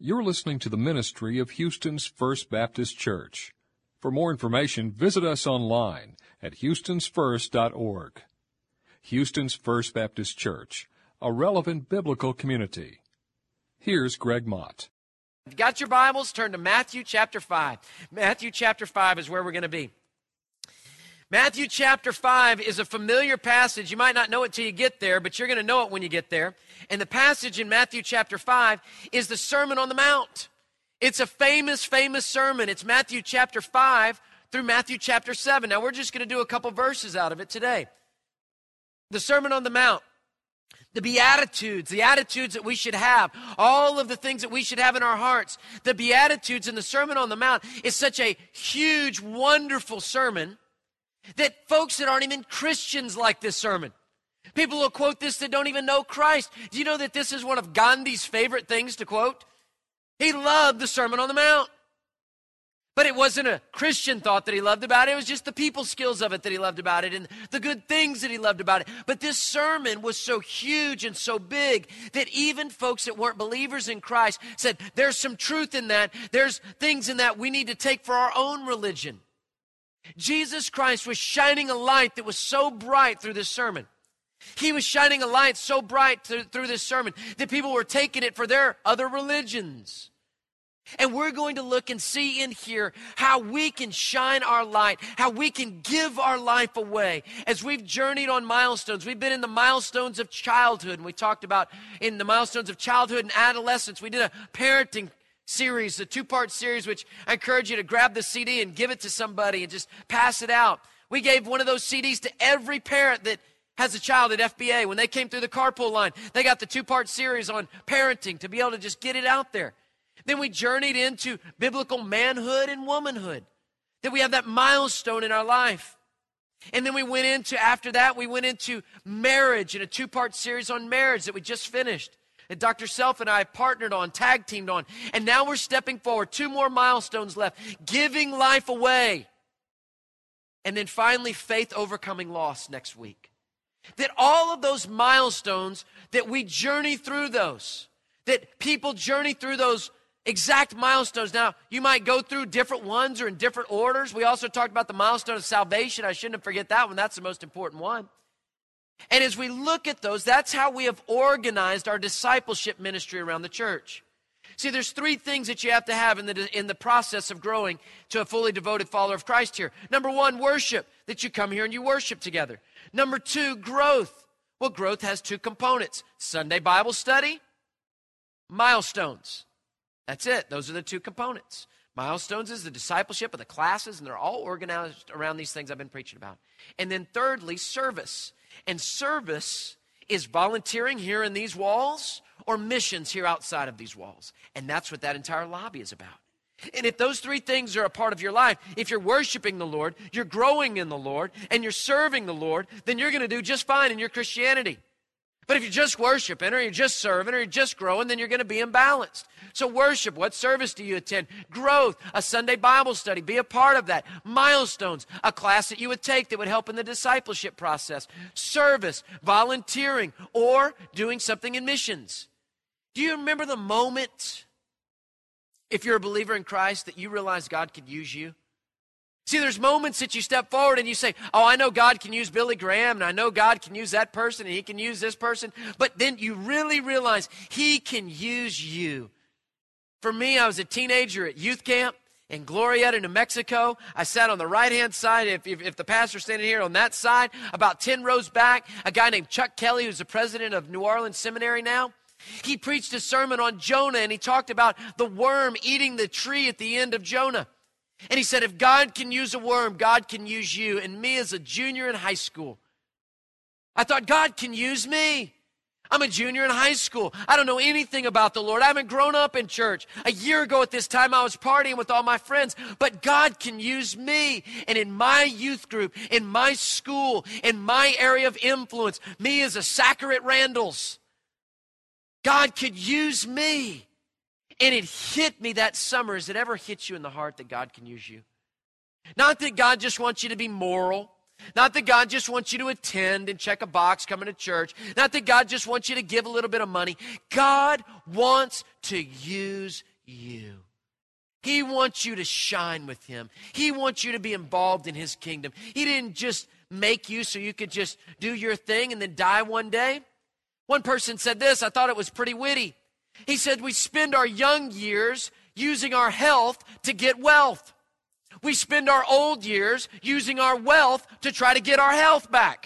You're listening to the ministry of Houston's First Baptist Church. For more information, visit us online at houstonsfirst.org. Houston's First Baptist Church, a relevant biblical community. Here's Greg Mott. If you got your Bibles, turn to Matthew chapter 5. Matthew chapter 5 is where we're going to be. Matthew chapter 5 is a familiar passage. You might not know it till you get there, but you're going to know it when you get there. And the passage in Matthew chapter 5 is the Sermon on the Mount. It's a famous, famous sermon. It's Matthew chapter 5 through Matthew chapter 7. Now, we're just going to do a couple verses out of it today. The Sermon on the Mount. The Beatitudes, the attitudes that we should have, all of the things that we should have in our hearts. The Beatitudes in the Sermon on the Mount is such a huge, wonderful sermon that folks that aren't even Christians like this sermon. People will quote this that don't even know Christ. Do you know that this is one of Gandhi's favorite things to quote? He loved the Sermon on the Mount. But it wasn't a Christian thought that he loved about it. It was just the people skills of it that he loved about it and the good things that he loved about it. But this sermon was so huge and so big that even folks that weren't believers in Christ said, there's some truth in that. There's things in that we need to take for our own religion. Jesus Christ was shining a light that was so bright through this sermon. He was shining a light so bright through this sermon that people were taking it for their other religions. And we're going to look and see in here how we can shine our light, how we can give our life away. As we've journeyed on milestones, we've been in the milestones of childhood, and we talked about in the milestones of childhood and adolescence. We did a parenting series, a two-part series, which I encourage you to grab the CD and give it to somebody and just pass it out. We gave one of those CDs to every parent that has a child at FBA. When they came through the carpool line, they got the two-part series on parenting to be able to just get it out there. Then we journeyed into biblical manhood and womanhood, that we have that milestone in our life. And then we went into, after that, we went into marriage in a two-part series on marriage that we just finished. That Dr. Self and I partnered on, tag teamed on. And now we're stepping forward. Two more milestones left. Giving life away. And then finally, faith overcoming loss next week. That all of those milestones, that we journey through those. That people journey through those exact milestones. Now, you might go through different ones or in different orders. We also talked about the milestone of salvation. I shouldn't forget that one. That's the most important one. And as we look at those, that's how we have organized our discipleship ministry around the church. See, there's three things that you have to have in the process of growing to a fully devoted follower of Christ here. Number one, worship, that you come here and you worship together. Number two, growth. Well, growth has two components. Sunday Bible study, milestones. That's it. Those are the two components. Milestones is the discipleship of the classes, and they're all organized around these things I've been preaching about. And then thirdly, service. And service is volunteering here in these walls or missions here outside of these walls. And that's what that entire lobby is about. And if those three things are a part of your life, if you're worshiping the Lord, you're growing in the Lord, and you're serving the Lord, then you're going to do just fine in your Christianity. But if you're just worshiping or you're just serving or you're just growing, then you're going to be imbalanced. So worship, what service do you attend? Growth, a Sunday Bible study, be a part of that. Milestones, a class that you would take that would help in the discipleship process. Service, volunteering, or doing something in missions. Do you remember the moment, if you're a believer in Christ, that you realize God could use you? See, there's moments that you step forward and you say, oh, I know God can use Billy Graham, and I know God can use that person, and he can use this person. But then you really realize he can use you. For me, I was a teenager at youth camp in Glorieta, New Mexico. I sat on the right-hand side, if the pastor's standing here on that side, about 10 rows back, a guy named Chuck Kelly, who's the president of New Orleans Seminary now. He preached a sermon on Jonah, and he talked about the worm eating the tree at the end of Jonah. And he said, if God can use a worm, God can use you. And me as a junior in high school, I thought, God can use me. I'm a junior in high school. I don't know anything about the Lord. I haven't grown up in church. A year ago at this time, I was partying with all my friends. But God can use me. And in my youth group, in my school, in my area of influence, me as a sacker at Randall's, God could use me. And it hit me that summer. Has it ever hit you in the heart that God can use you? Not that God just wants you to be moral. Not that God just wants you to attend and check a box coming to church. Not that God just wants you to give a little bit of money. God wants to use you. He wants you to shine with him. He wants you to be involved in his kingdom. He didn't just make you so you could just do your thing and then die one day. One person said this, I thought it was pretty witty. He said, we spend our young years using our health to get wealth. We spend our old years using our wealth to try to get our health back.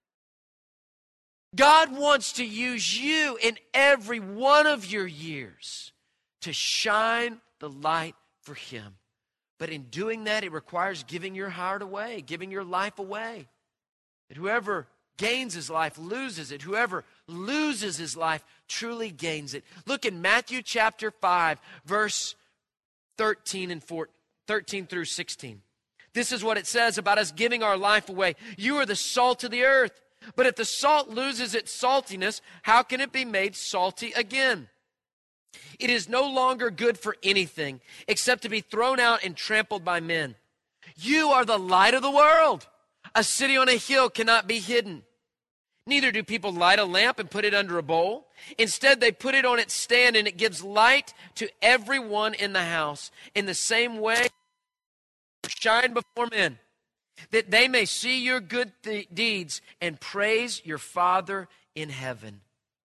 God wants to use you in every one of your years to shine the light for him. But in doing that, it requires giving your heart away, giving your life away. That whoever gains his life loses it. Whoever loses his life truly gains it. Look in Matthew chapter 5, verse 13 through 16. This is what it says about us giving our life away. You are the salt of the earth. But if the salt loses its saltiness, how can it be made salty again? It is no longer good for anything except to be thrown out and trampled by men. You are the light of the world. A city on a hill cannot be hidden. Neither do people light a lamp and put it under a bowl. Instead, they put it on its stand, and it gives light to everyone in the house. In the same way, shine before men, that they may see your good deeds and praise your Father in heaven.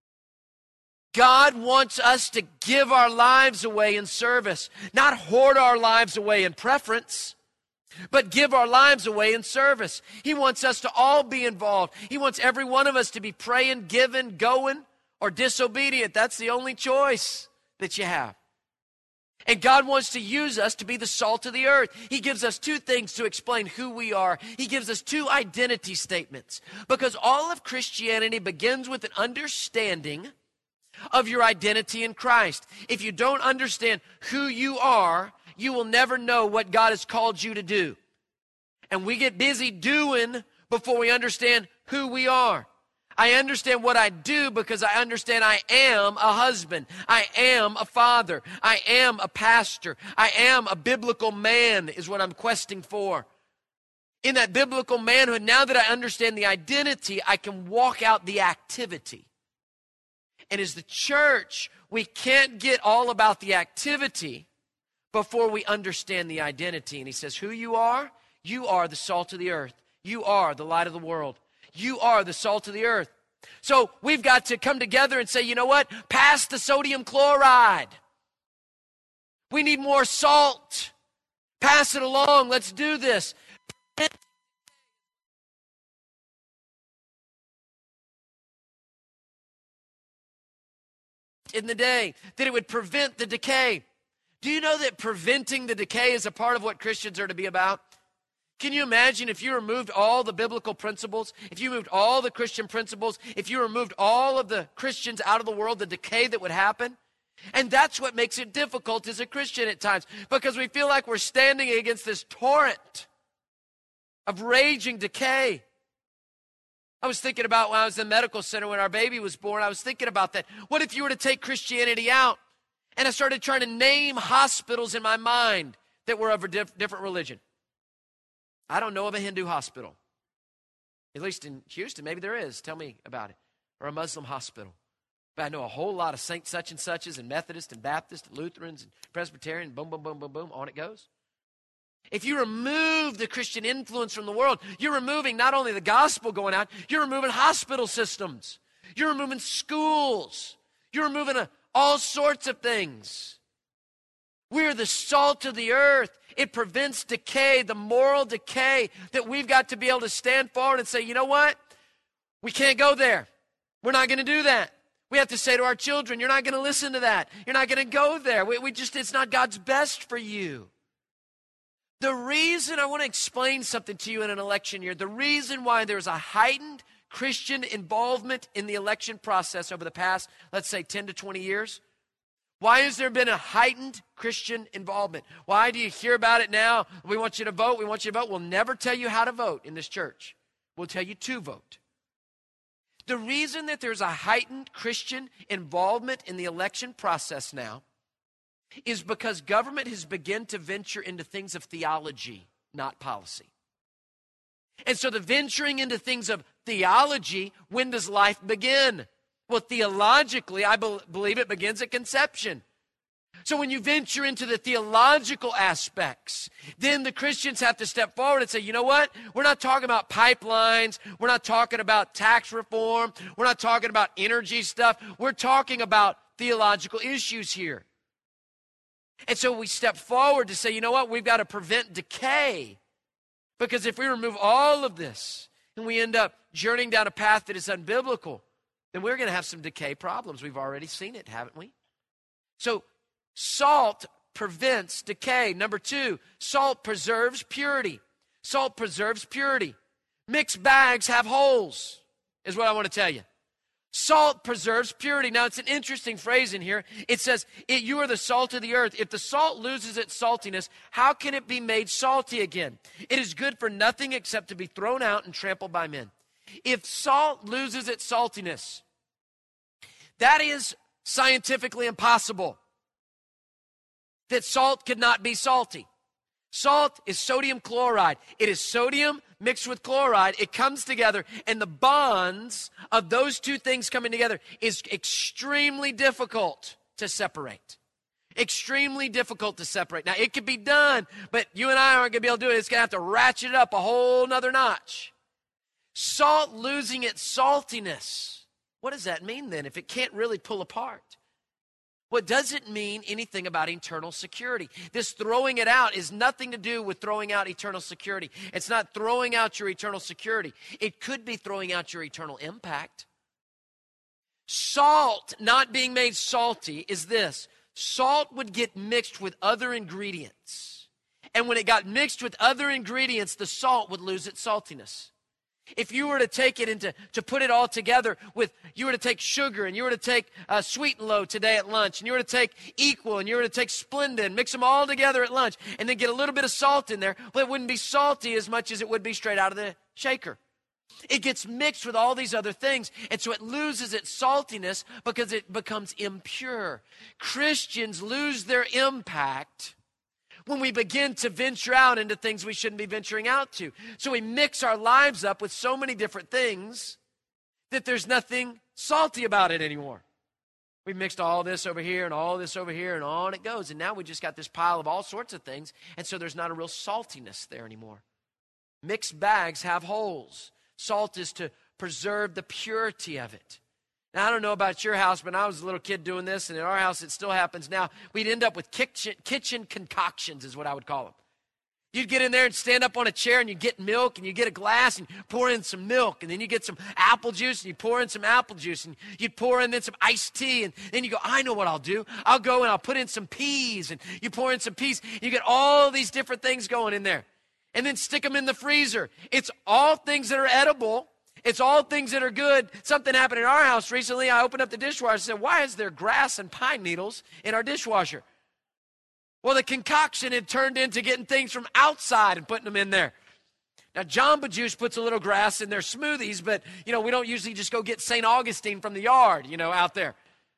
God wants us to give our lives away in service, not hoard our lives away in preference, but give our lives away in service. He wants us to all be involved. He wants every one of us to be praying, giving, going, or disobedient. That's the only choice that you have. And God wants to use us to be the salt of the earth. He gives us two things to explain who we are. He gives us two identity statements. Because all of Christianity begins with an understanding of your identity in Christ. If you don't understand who you are, you will never know what God has called you to do. And we get busy doing before we understand who we are. I understand what I do because I understand I am a husband. I am a father. I am a pastor. I am a biblical man is what I'm questing for. In that biblical manhood, now that I understand the identity, I can walk out the activity. And as the church, we can't get all about the activity before we understand the identity. And he says, who you are the salt of the earth. You are the light of the world. You are the salt of the earth. So we've got to come together and say, you know what? Pass the sodium chloride. We need more salt. Pass it along. Let's do this. In the day, that it would prevent the decay. Do you know that preventing the decay is a part of what Christians are to be about? Can you imagine if you removed all the biblical principles, if you removed all the Christian principles, if you removed all of the Christians out of the world, the decay that would happen? And that's what makes it difficult as a Christian at times, because we feel like we're standing against this torrent of raging decay. I was thinking about when I was in the medical center when our baby was born, I was thinking about that. What if you were to take Christianity out? And I started trying to name hospitals in my mind that were of a different religion. I don't know of a Hindu hospital. At least in Houston, maybe there is. Tell me about it. Or a Muslim hospital. But I know a whole lot of Saint such and suches and Methodist and Baptist and Lutherans and Presbyterian, boom, boom, boom, boom, boom, on it goes. If you remove the Christian influence from the world, you're removing not only the gospel going out, you're removing hospital systems. You're removing schools. You're removing all sorts of things. We're the salt of the earth. It prevents decay, the moral decay that we've got to be able to stand forward and say, you know what? We can't go there. We're not going to do that. We have to say to our children, you're not going to listen to that. You're not going to go there. It's not God's best for you. The reason I want to explain something to you in an election year, the reason why there's a heightened Christian involvement in the election process over the past, let's say, 10 to 20 years, why has there been a heightened Christian involvement? Why do you hear about it now? We want you to vote. We want you to vote. We'll never tell you how to vote in this church. We'll tell you to vote. The reason that there's a heightened Christian involvement in the election process now is because government has begun to venture into things of theology, not policy. And so the venturing into things of theology, when does life begin? Well, theologically, I believe it begins at conception. So when you venture into the theological aspects, then the Christians have to step forward and say, you know what? We're not talking about pipelines. We're not talking about tax reform. We're not talking about energy stuff. We're talking about theological issues here. And so we step forward to say, you know what? We've got to prevent decay. Because if we remove all of this and we end up journeying down a path that is unbiblical, then we're going to have some decay problems. We've already seen it, haven't we? So salt prevents decay. Number 2, salt preserves purity. Salt preserves purity. Mixed bags have holes, is what I want to tell you. Salt preserves purity. Now, it's an interesting phrase in here. It says, you are the salt of the earth. If the salt loses its saltiness, how can it be made salty again? It is good for nothing except to be thrown out and trampled by men. If salt loses its saltiness, that is scientifically impossible. That salt could not be salty. Salt is sodium chloride. It is sodium mixed with chloride. It comes together, and the bonds of those two things coming together is extremely difficult to separate. Extremely difficult to separate. Now, it could be done, but you and I aren't going to be able to do it. It's going to have to ratchet it up a whole nother notch. Salt losing its saltiness. What does that mean then if it can't really pull apart? What doesn't mean anything about eternal security. This throwing it out is nothing to do with throwing out eternal security. It's not throwing out your eternal security. It could be throwing out your eternal impact. Salt not being made salty is this. Salt would get mixed with other ingredients. And when it got mixed with other ingredients, the salt would lose its saltiness. If you were to take it to put it all together with, you were to take sugar and you were to take Sweet and Low today at lunch, and you were to take Equal and you were to take Splenda and mix them all together at lunch and then get a little bit of salt in there, well, it wouldn't be salty as much as it would be straight out of the shaker. It gets mixed with all these other things, and so it loses its saltiness because it becomes impure. Christians lose their impact when we begin to venture out into things we shouldn't be venturing out to. So we mix our lives up with so many different things that there's nothing salty about it anymore. We've mixed all this over here and all this over here, and on it goes. And now we just got this pile of all sorts of things, and so there's not a real saltiness there anymore. Mixed bags have holes. Salt is to preserve the purity of it. Now, I don't know about your house, but when I was a little kid doing this, and in our house it still happens now, we'd end up with kitchen concoctions is what I would call them. You'd get in there and stand up on a chair, and you get milk, and you get a glass, and pour in some milk, and then you get some apple juice, and you pour in some apple juice, and you'd pour in then some iced tea, and then you go, I know what I'll do. I'll go and I'll put in some peas, and you pour in some peas, and you get all these different things going in there. And then stick them in the freezer. It's all things that are edible. It's all things that are good. Something happened in our house recently. I opened up the dishwasher and said, why is there grass and pine needles in our dishwasher? Well, the concoction had turned into getting things from outside and putting them in there. Now, Jamba Juice puts a little grass in their smoothies, but, we don't usually just go get St. Augustine from the yard, out there.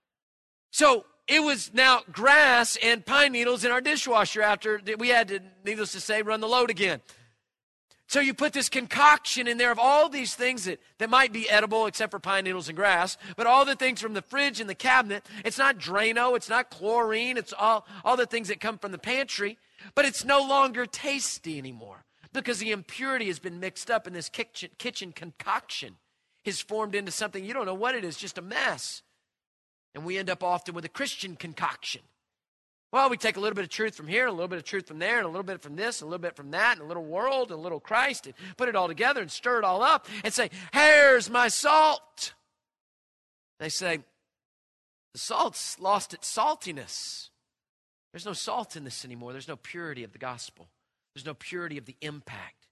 So it was now grass and pine needles in our dishwasher after we had to, needless to say, run the load again. So you put this concoction in there of all these things that might be edible except for pine needles and grass, but all the things from the fridge and the cabinet. It's not Drano, it's not chlorine, it's all the things that come from the pantry, but it's no longer tasty anymore because the impurity has been mixed up, and this kitchen concoction has formed into something you don't know what it is, just a mess. And we end up often with a Christian concoction. Well, we take a little bit of truth from here, and a little bit of truth from there, and a little bit from this, and a little bit from that, and a little world, and a little Christ, and put it all together and stir it all up and say, here's my salt. They say, the salt's lost its saltiness. There's no salt in this anymore. There's no purity of the gospel. There's no purity of the impact.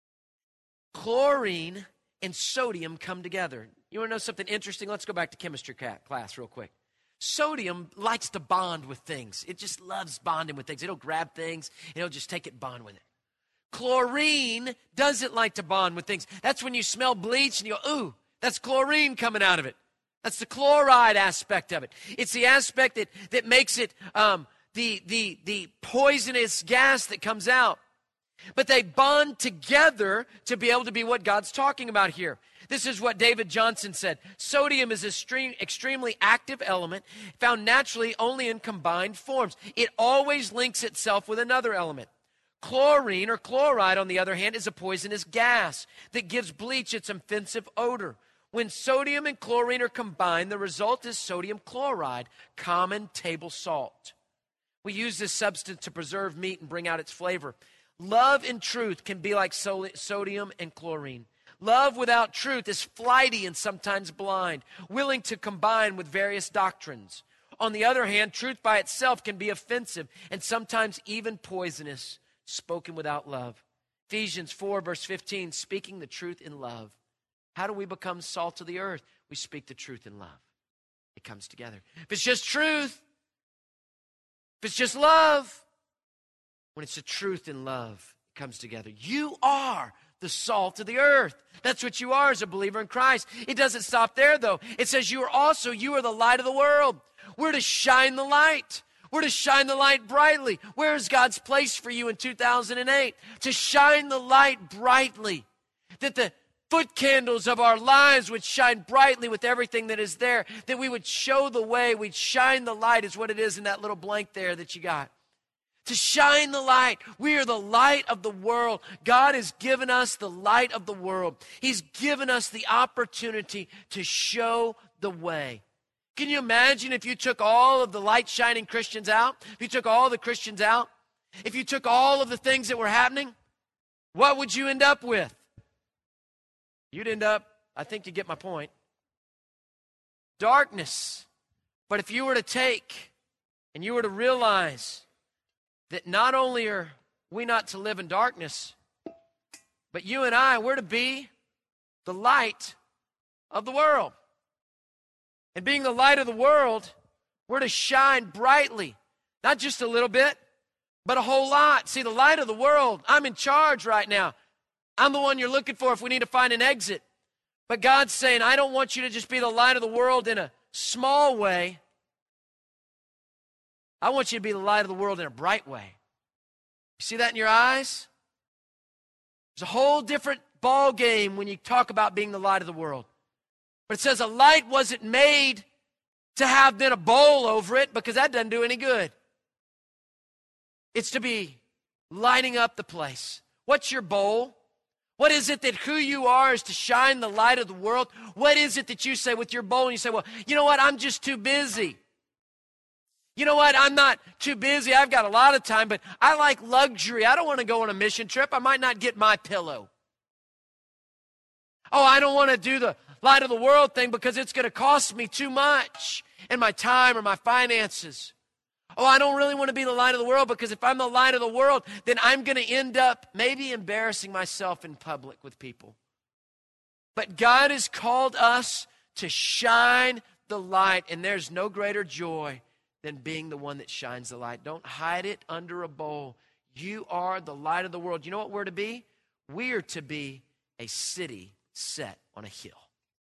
Chlorine and sodium come together. You want to know something interesting? Let's go back to chemistry class real quick. Sodium likes to bond with things. It just loves bonding with things. It'll grab things, and it'll just take it and bond with it. Chlorine doesn't like to bond with things. That's when you smell bleach and you go, ooh, that's chlorine coming out of it. That's the chloride aspect of it. It's the aspect that makes it the poisonous gas that comes out. But they bond together to be able to be what God's talking about here. This is what David Johnson said. Sodium is an extremely active element found naturally only in combined forms. It always links itself with another element. Chlorine or chloride, on the other hand, is a poisonous gas that gives bleach its offensive odor. When sodium and chlorine are combined, the result is sodium chloride, common table salt. We use this substance to preserve meat and bring out its flavor. Love and truth can be like sodium and chlorine. Love without truth is flighty and sometimes blind, willing to combine with various doctrines. On the other hand, truth by itself can be offensive and sometimes even poisonous, spoken without love. Ephesians 4, verse 15, speaking the truth in love. How do we become salt of the earth? We speak the truth in love. It comes together. If it's just truth, if it's just love, when it's the truth and love, it comes together. You are the salt of the earth. That's what you are as a believer in Christ. It doesn't stop there, though. It says you are the light of the world. We're to shine the light. We're to shine the light brightly. Where is God's place for you in 2008? To shine the light brightly. That the foot candles of our lives would shine brightly with everything that is there. That we would show the way. We'd shine the light is what it is in that little blank there that you got. To shine the light. We are the light of the world. God has given us the light of the world. He's given us the opportunity to show the way. Can you imagine if you took all of the light-shining Christians out? If you took all the Christians out? If you took all of the things that were happening? What would you end up with? You'd end up, I think you get my point, darkness. But if you were to take and you were to realize that not only are we not to live in darkness, but you and I, we're to be the light of the world. And being the light of the world, we're to shine brightly. Not just a little bit, but a whole lot. See, the light of the world, I'm in charge right now. I'm the one you're looking for if we need to find an exit. But God's saying, I don't want you to just be the light of the world in a small way. I want you to be the light of the world in a bright way. You see that in your eyes? There's a whole different ball game when you talk about being the light of the world. But it says a light wasn't made to have then a bowl over it, because that doesn't do any good. It's to be lighting up the place. What's your bowl? What is it that who you are is to shine the light of the world? What is it that you say with your bowl? And you say, well, you know what? I'm just too busy. You know what? I'm not too busy. I've got a lot of time, but I like luxury. I don't want to go on a mission trip. I might not get my pillow. Oh, I don't want to do the light of the world thing because it's going to cost me too much in my time or my finances. Oh, I don't really want to be the light of the world because if I'm the light of the world, then I'm going to end up maybe embarrassing myself in public with people. But God has called us to shine the light, and there's no greater joy than being the one that shines the light. Don't hide it under a bowl. You are the light of the world. You know what we're to be? We're to be a city set on a hill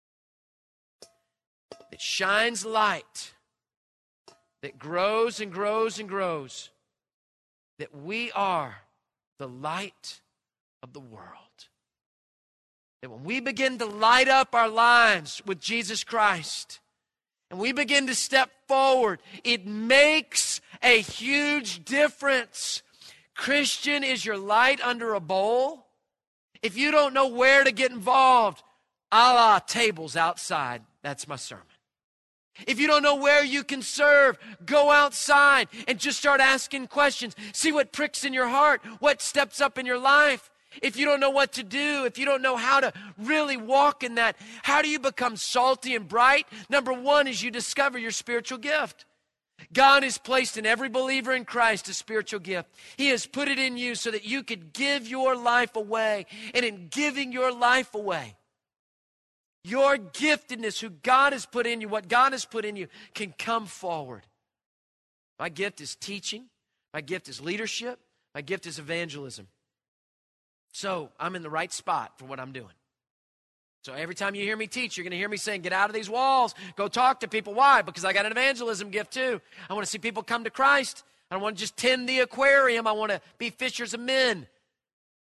that shines light, that grows and grows and grows, that we are the light of the world. That when we begin to light up our lives with Jesus Christ, and we begin to step forward, it makes a huge difference. Christian, is your light under a bowl? If you don't know where to get involved, a la tables outside, that's my sermon. If you don't know where you can serve, go outside and just start asking questions. See what pricks in your heart, what steps up in your life. If you don't know what to do, if you don't know how to really walk in that, how do you become salty and bright? Number one is you discover your spiritual gift. God has placed in every believer in Christ a spiritual gift. He has put it in you so that you could give your life away. And in giving your life away, your giftedness, who God has put in you, what God has put in you, can come forward. My gift is teaching. My gift is leadership. My gift is evangelism. So I'm in the right spot for what I'm doing. So every time you hear me teach, you're going to hear me saying, get out of these walls. Go talk to people. Why? Because I got an evangelism gift too. I want to see people come to Christ. I don't want to just tend the aquarium. I want to be fishers of men.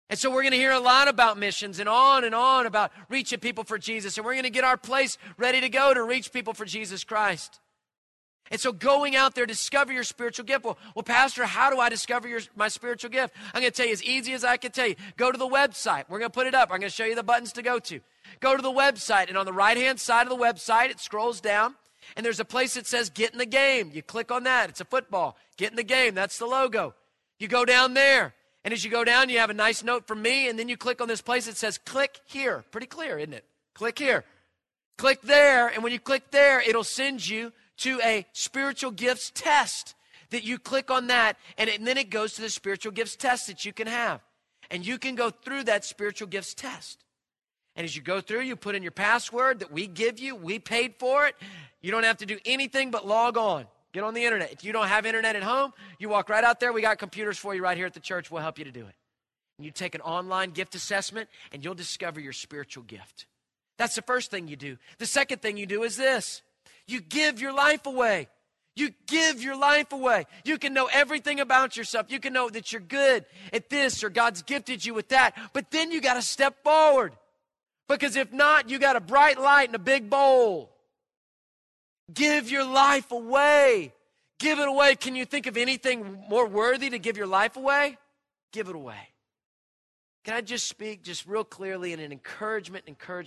And so we're going to hear a lot about missions and on about reaching people for Jesus. And we're going to get our place ready to go to reach people for Jesus Christ. And so going out there, discover your spiritual gift. Well, Pastor, how do I discover my spiritual gift? I'm going to tell you as easy as I can tell you. Go to the website. We're going to put it up. I'm going to show you the buttons to go to. Go to the website, and on the right-hand side of the website, it scrolls down, and there's a place that says Get in the Game. You click on that. It's a football. Get in the Game. That's the logo. You go down there, and as you go down, you have a nice note from me, and then you click on this place that says Click Here. Pretty clear, isn't it? Click here. Click there, and when you click there, it'll send you to a spiritual gifts test that you click on that, and then it goes to the spiritual gifts test that you can have. And you can go through that spiritual gifts test. And as you go through, you put in your password that we give you. We paid for it. You don't have to do anything but log on. Get on the internet. If you don't have internet at home, you walk right out there. We got computers for you right here at the church. We'll help you to do it. And you take an online gift assessment, and you'll discover your spiritual gift. That's the first thing you do. The second thing you do is this. You give your life away. You give your life away. You can know everything about yourself. You can know that you're good at this or God's gifted you with that. But then you got to step forward. Because if not, you got a bright light in a big bowl. Give your life away. Give it away. Can you think of anything more worthy to give your life away? Give it away. Can I just speak just real clearly in an encouragement?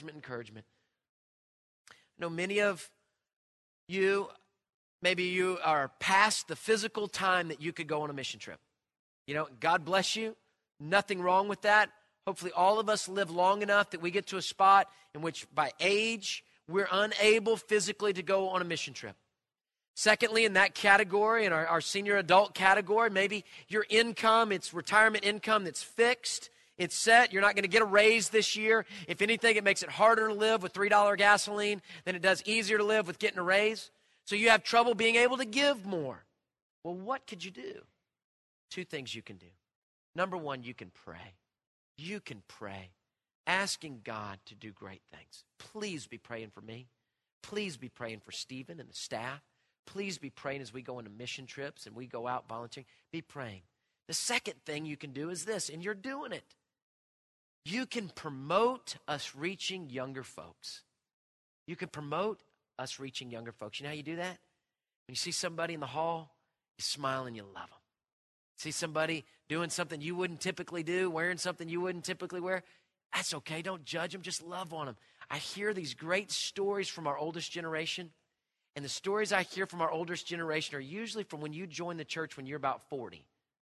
I know many of you, maybe you are past the physical time that you could go on a mission trip. You know, God bless you. Nothing wrong with that. Hopefully all of us live long enough that we get to a spot in which by age, we're unable physically to go on a mission trip. Secondly, in that category, in our senior adult category, maybe your income, it's retirement income that's fixed. It's set. You're not going to get a raise this year. If anything, it makes it harder to live with $3 gasoline than it does easier to live with getting a raise. So you have trouble being able to give more. Well, what could you do? Two things you can do. Number one, you can pray. You can pray, asking God to do great things. Please be praying for me. Please be praying for Stephen and the staff. Please be praying as we go into mission trips and we go out volunteering. Be praying. The second thing you can do is this, and you're doing it. You can promote us reaching younger folks. You can promote us reaching younger folks. You know how you do that? When you see somebody in the hall, you smile and you love them. See somebody doing something you wouldn't typically do, wearing something you wouldn't typically wear, that's okay. Don't judge them. Just love on them. I hear these great stories from our oldest generation, and the stories I hear from our oldest generation are usually from when you join the church when you're about 40.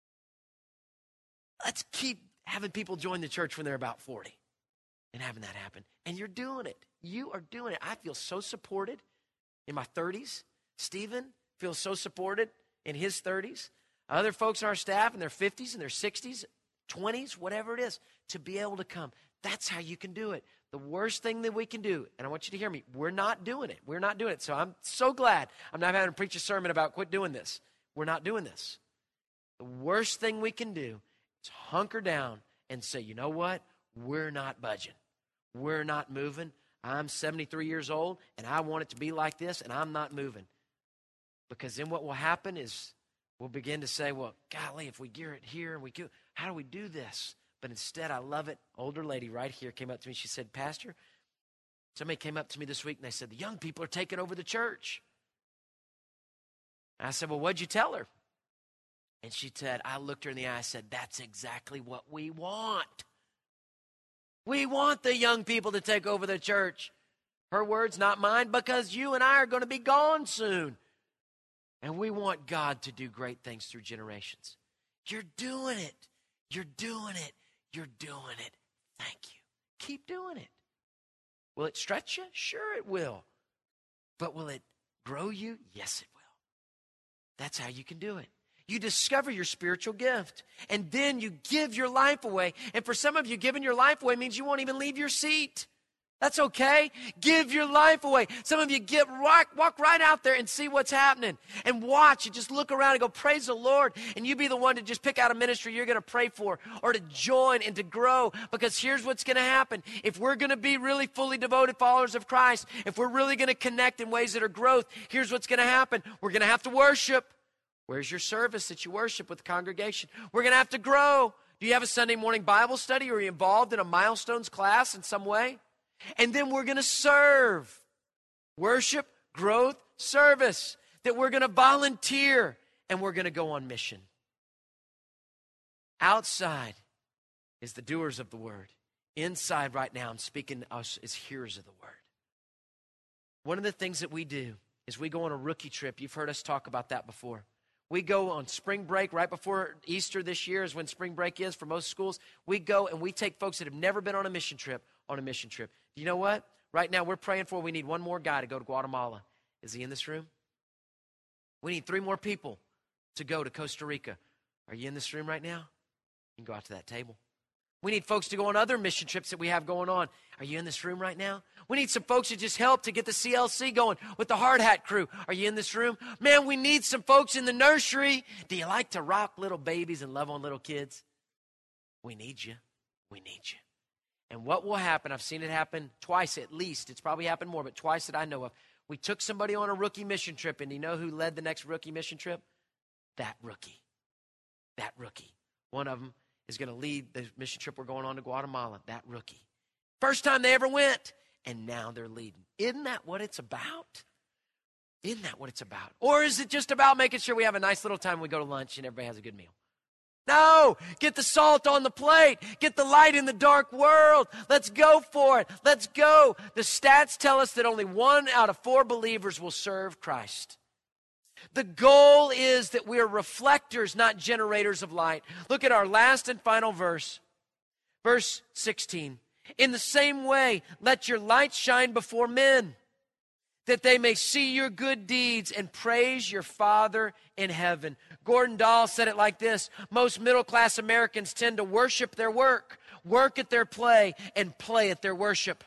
Let's keep having people join the church when they're about 40 and having that happen. And you're doing it. You are doing it. I feel so supported in my 30s. Stephen feels so supported in his 30s. Other folks on our staff in their 50s and their 60s, 20s, whatever it is, to be able to come. That's how you can do it. The worst thing that we can do, and I want you to hear me, we're not doing it. We're not doing it. So I'm so glad I'm not having to preach a sermon about quit doing this. We're not doing this. The worst thing we can do is hunker down and say, you know what? We're not budging. We're not moving. I'm 73 years old, and I want it to be like this, and I'm not moving. Because then what will happen is we'll begin to say, well, golly, if we gear it here and we go, how do we do this? But instead, I love it. Older lady right here came up to me. She said, Pastor, somebody came up to me this week and they said, the young people are taking over the church. And I said, well, what'd you tell her? And she said, I looked her in the eye. I said, that's exactly what we want. We want the young people to take over the church. Her words, not mine, because you and I are going to be gone soon. And we want God to do great things through generations. You're doing it. You're doing it. You're doing it. Thank you. Keep doing it. Will it stretch you? Sure it will. But will it grow you? Yes, it will. That's how you can do it. You discover your spiritual gift, and then you give your life away. And for some of you, giving your life away means you won't even leave your seat. That's okay. Give your life away. Some of you walk right out there and see what's happening and watch and just look around and go, praise the Lord. And you be the one to just pick out a ministry you're going to pray for or to join and to grow, because here's what's going to happen. If we're going to be really fully devoted followers of Christ, if we're really going to connect in ways that are growth, here's what's going to happen. We're going to have to worship. Where's your service that you worship with the congregation? We're going to have to grow. Do you have a Sunday morning Bible study? Are you involved in a Milestones class in some way? And then we're going to serve. Worship, growth, service. That we're going to volunteer and we're going to go on mission. Outside is the doers of the word. Inside right now, I'm speaking to us as hearers of the word. One of the things that we do is we go on a rookie trip. You've heard us talk about that before. We go on spring break right before Easter this year is when spring break is for most schools. We go and we take folks that have never been on a mission trip on a mission trip. Do you know what? Right now we're praying for, we need one more guy to go to Guatemala. Is he in this room? We need 3 more people to go to Costa Rica. Are you in this room right now? You can go out to that table. We need folks to go on other mission trips that we have going on. Are you in this room right now? We need some folks to just help to get the CLC going with the Hard Hat crew. Are you in this room? Man, we need some folks in the nursery. Do you like to rock little babies and love on little kids? We need you. We need you. And what will happen, I've seen it happen twice at least. It's probably happened more, but twice that I know of. We took somebody on a rookie mission trip, and do you know who led the next rookie mission trip? That rookie. That rookie. One of them is going to lead the mission trip we're going on to Guatemala, that rookie. First time they ever went, and now they're leading. Isn't that what it's about? Isn't that what it's about? Or is it just about making sure we have a nice little time when we go to lunch and everybody has a good meal? No, get the salt on the plate. Get the light in the dark world. Let's go for it. Let's go. The stats tell us that only 1 out of 4 believers will serve Christ. The goal is that we are reflectors, not generators of light. Look at our last and final verse. Verse 16. In the same way, let your light shine before men, that they may see your good deeds and praise your Father in heaven. Gordon Dahl said it like this: most middle-class Americans tend to worship their work at their play, and play at their worship.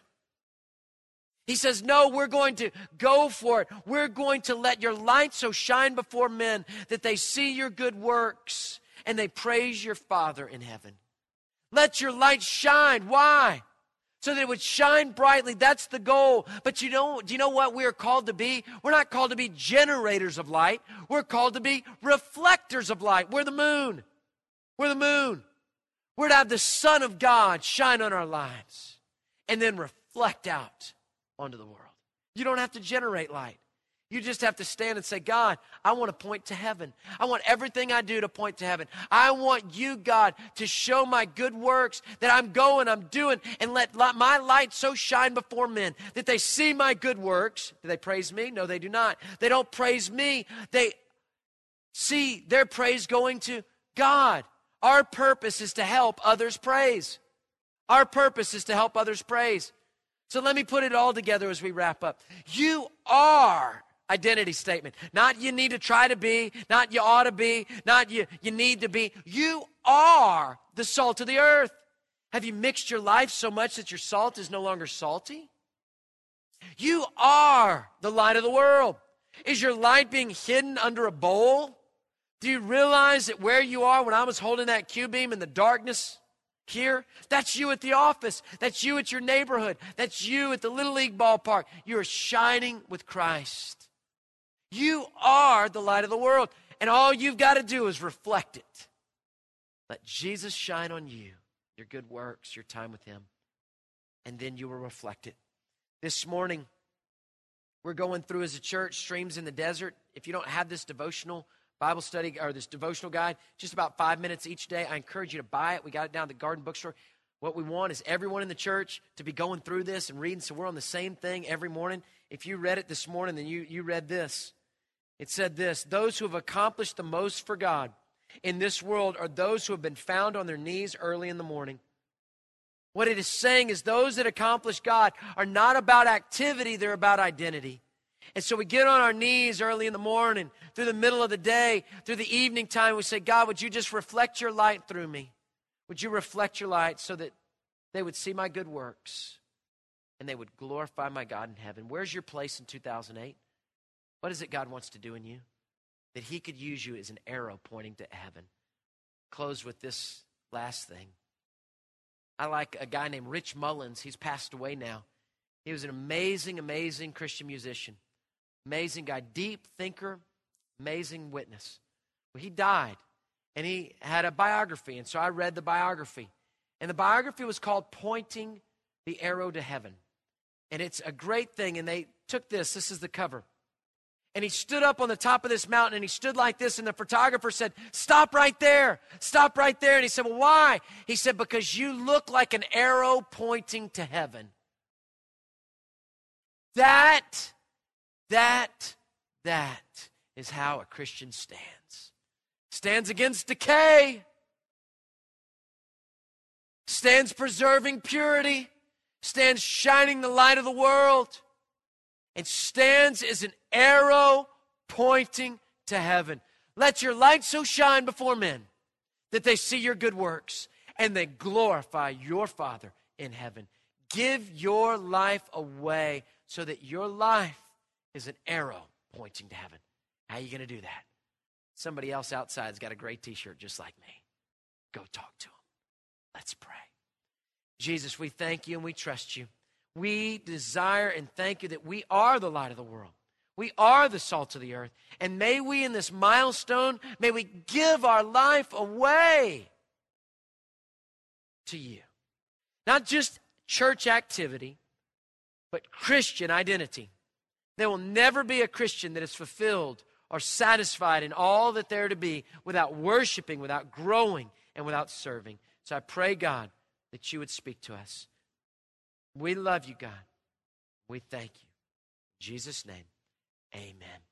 He says, no, we're going to go for it. We're going to let your light so shine before men that they see your good works and they praise your Father in heaven. Let your light shine. Why? So that it would shine brightly. That's the goal. But do you know what we are called to be? We're not called to be generators of light. We're called to be reflectors of light. We're the moon. We're the moon. We're to have the Son of God shine on our lives and then reflect out onto the world. You don't have to generate light. You just have to stand and say, God, I want to point to heaven. I want everything I do to point to heaven. I want you, God, to show my good works that I'm doing, and let my light so shine before men that they see my good works. Do they praise me? No, they do not. They don't praise me. They see their praise going to God. Our purpose is to help others praise. Our purpose is to help others praise. So let me put it all together as we wrap up. You are identity statement. Not you need to try to be, not you ought to be, not you need to be. You are the salt of the earth. Have you mixed your life so much that your salt is no longer salty? You are the light of the world. Is your light being hidden under a bowl? Do you realize that where you are, when I was holding that Q-beam in the darkness here, that's you at the office. That's you at your neighborhood. That's you at the Little League ballpark. You are shining with Christ. You are the light of the world. And all you've got to do is reflect it. Let Jesus shine on you, your good works, your time with him. And then you will reflect it. This morning, we're going through as a church, Streams in the Desert. If you don't have this devotional Bible study or this devotional guide, just about 5 minutes each day, I encourage you to buy it. We got it down at the Garden Bookstore. What we want is everyone in the church to be going through this and reading, so we're on the same thing every morning. If you read it this morning, then you read this. It said this: those who have accomplished the most for God in this world are those who have been found on their knees early in the morning. What it is saying is those that accomplish God are not about activity, they're about identity. And so we get on our knees early in the morning, through the middle of the day, through the evening time. We say, God, would you just reflect your light through me? Would you reflect your light so that they would see my good works and they would glorify my God in heaven? Where's your place in 2008? What is it God wants to do in you? That he could use you as an arrow pointing to heaven. Close with this last thing. I like a guy named Rich Mullins. He's passed away now. He was an amazing, amazing Christian musician. Amazing guy, deep thinker, amazing witness. Well, he died. And he had a biography, and so I read the biography. And the biography was called Pointing the Arrow to Heaven. And it's a great thing, and they took this is the cover. And he stood up on the top of this mountain, and he stood like this, and the photographer said, "Stop right there, stop right there." And he said, "Well, why?" He said, "Because you look like an arrow pointing to heaven." That is how a Christian stands. Stands against decay, stands preserving purity, stands shining the light of the world, and stands as an arrow pointing to heaven. Let your light so shine before men that they see your good works and they glorify your Father in heaven. Give your life away so that your life is an arrow pointing to heaven. How are you going to do that? Somebody else outside's got a great t-shirt just like me. Go talk to him. Let's pray. Jesus, we thank you and we trust you. We desire and thank you that we are the light of the world. We are the salt of the earth. And may we in this milestone, may we give our life away to you. Not just church activity, but Christian identity. There will never be a Christian that is fulfilled or satisfied in all that there to be without worshiping, without growing, and without serving. So I pray, God, that you would speak to us. We love you, God. We thank you. In Jesus' name, amen.